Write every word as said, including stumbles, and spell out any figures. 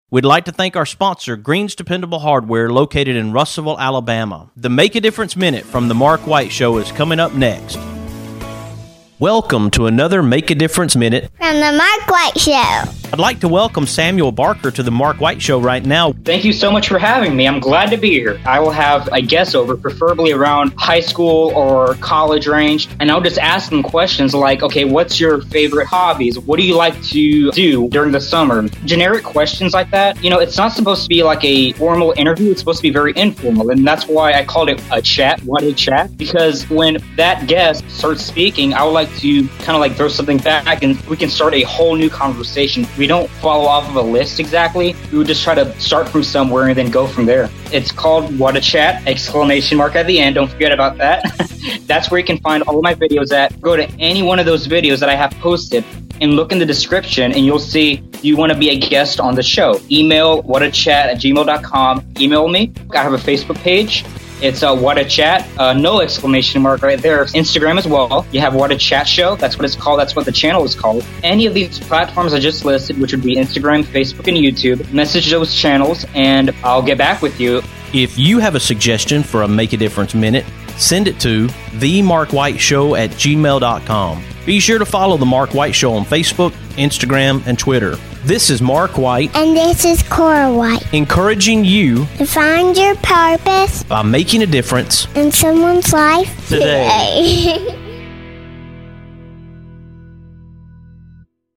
We'd like to thank our sponsor, Green's Dependable Hardware, located in Russellville, Alabama. The Make a Difference Minute from The Mark White Show is coming up next. Welcome to another Make a Difference Minute from The Mark White Show. I'd like to welcome Samuel Barker to The Mark White Show right now. Thank you so much for having me. I'm glad to be here. I will have a guest over, preferably around high school or college range, and I'll just ask them questions like, okay, what's your favorite hobbies? What do you like to do during the summer? Generic questions like that. You know, it's not supposed to be like a formal interview. It's supposed to be very informal, and that's why I called it a chat. What a chat? Because when that guest starts speaking, I would like to kind of like throw something back, and we can start a whole new conversation. We don't follow off of a list exactly. We would just try to start from somewhere and then go from there. It's called What a Chat, exclamation mark at the end. Don't forget about that. That's where you can find all of my videos at. Go to any one of those videos that I have posted and look in the description, and you'll see, do you want to be a guest on the show? Email whatachat at gmail dot com. Email me. I have a Facebook page. It's uh, What a Chat, uh, no exclamation mark right there. Instagram as well. You have What a Chat Show. That's what it's called. That's what the channel is called. Any of these platforms I just listed, which would be Instagram, Facebook, and YouTube, message those channels, and I'll get back with you. If you have a suggestion for a Make a Difference Minute, send it to the mark white show at gmail dot com. Be sure to follow The Mark White Show on Facebook, Instagram, and Twitter. This is Mark White. And this is Cora White. Encouraging you to find your purpose by making a difference in someone's life today. today.